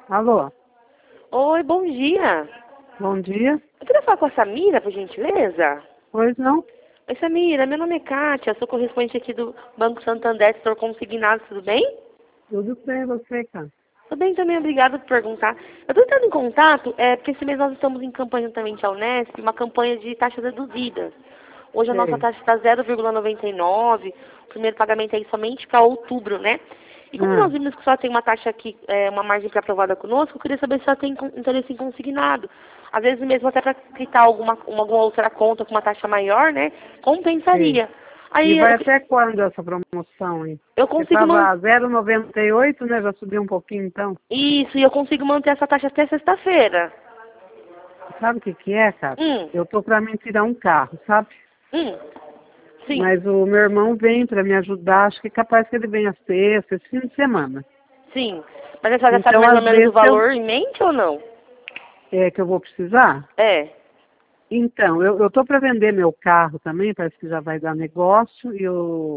Alô, Oi, bom dia. bom dia. Eu queria falar com a Samira, por gentileza. Pois não? Oi, Samira, meu nome é Kátia, sou correspondente aqui do Banco Santander, setor consignado, tudo bem? Tudo bem, você, cara? Tudo bem também, obrigada por perguntar. Eu estou entrando em contato, porque esse mês nós estamos em campanha também à Unesp, uma campanha de taxas reduzidas. Hoje a nossa Sei. taxa está 0,99, o primeiro pagamento é somente para outubro, né? E como Ah, nós vimos que só tem uma taxa aqui, uma margem pré-aprovada conosco, eu queria saber se ela tem interesse em consignado. Às vezes mesmo até para quitar alguma outra conta com uma taxa maior, né? sei. Compensaria. E Aí vai até quando essa promoção, hein? eu Você consigo estava manter. a 0,98, né? Já subiu um pouquinho, então. Isso, e eu consigo manter essa taxa até sexta-feira. Sabe o que que é, cara? Hum, Eu tô para me tirar um carro, sabe? hum, sim, Mas o meu irmão vem para me ajudar. Acho que é capaz que ele venha sexta, esse fim de semana. sim. Mas a senhora já sabe Então, mais ou às menos o vezes, valor em mente ou não? é que eu vou precisar. É. Então, eu tô para vender meu carro também, parece que já vai dar negócio, e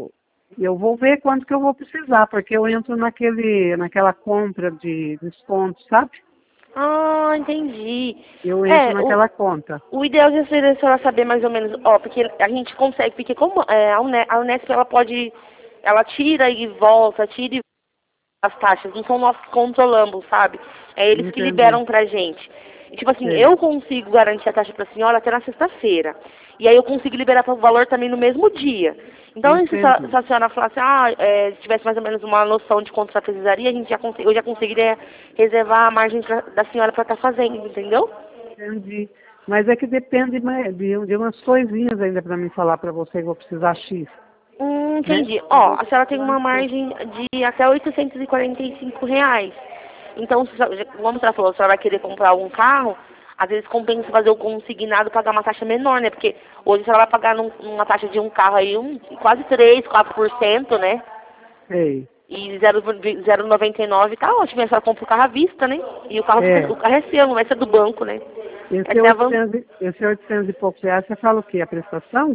eu vou ver quanto que eu vou precisar, porque eu entro naquela compra de desconto, sabe? Ah, entendi. Eu entro É, o, naquela conta. o ideal já seria a senhora saber mais ou menos, ó, porque a gente consegue, porque como a Unesp, ela pode, ela tira e volta, tira e as taxas, não são nós que controlamos, sabe? É eles que Entendi. liberam pra gente. E, tipo assim, Sei. eu consigo garantir a taxa pra senhora até na sexta-feira. E aí eu consigo liberar o valor também no mesmo dia. Então, se Entendi. a senhora falasse, se tivesse mais ou menos uma noção de quanto ela precisaria, eu já conseguiria reservar a margem da senhora pra estar fazendo, entendeu? Entendi. Mas é que depende de umas coisinhas ainda para me falar para você que eu vou precisar X, né? Entendi. Eu Ó, vou a senhora tem precisar uma X. margem de até R$ 845. Então, como a senhora falou, a senhora vai querer comprar algum carro, às vezes compensa fazer o consignado e pagar uma taxa menor, né? Porque hoje a senhora vai pagar numa taxa de um carro aí quase 3, 4%, né? Sei. E 0,99 tá ótimo, a senhora compra o carro à vista, né? E É. o carro é seu, não vai ser do banco, né? Esse Essa é a van... 800, esse 800 e poucos reais, você fala o quê? A prestação?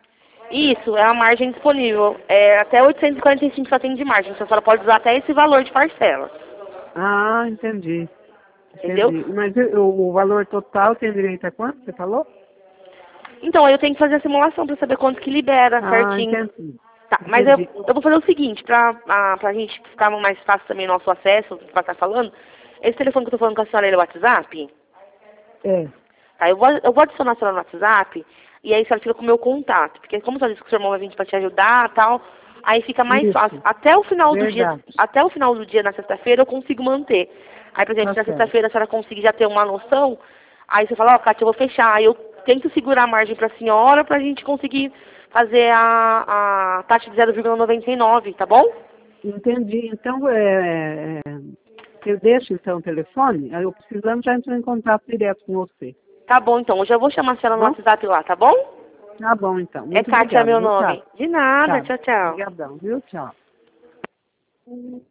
Isso, é a margem disponível. É, até 845 só tem de margem, então a senhora pode usar até esse valor de parcela. Ah, entendi. Entendeu? Entendi. Mas o valor total tem direito a quanto? Você falou? Então, aí eu tenho que fazer a simulação para saber quanto que libera Ah, certinho. entendi. Tá, mas Entendi. eu vou fazer o seguinte, pra gente ficar mais fácil também o nosso acesso, pra estar falando, esse telefone que eu tô falando com a senhora, ele é o WhatsApp? É, Tá, eu vou adicionar a senhora no WhatsApp, e aí a senhora fica com o meu contato, porque como você disse que o seu irmão vai vir pra te ajudar e tal, aí fica mais fácil. isso. Verdade. Até o final do dia, na sexta-feira, eu consigo manter. Aí, por exemplo, Tá na certo. sexta-feira a senhora conseguir já ter uma noção, aí você fala, ó, Kátia, eu vou fechar. Aí eu tento segurar a margem pra senhora pra gente conseguir fazer a taxa de 0,99, tá bom? Entendi. Então, eu deixo então o telefone, aí eu precisando já entro em contato direto com você. Tá bom, então. Hoje eu vou chamar a Tá senhora no bom? WhatsApp lá, tá bom? Tá bom, então. É Muito Kátia obrigado, meu viu, nome. Cássio? De nada, Tá. tchau, tchau. Obrigadão, viu? Tchau.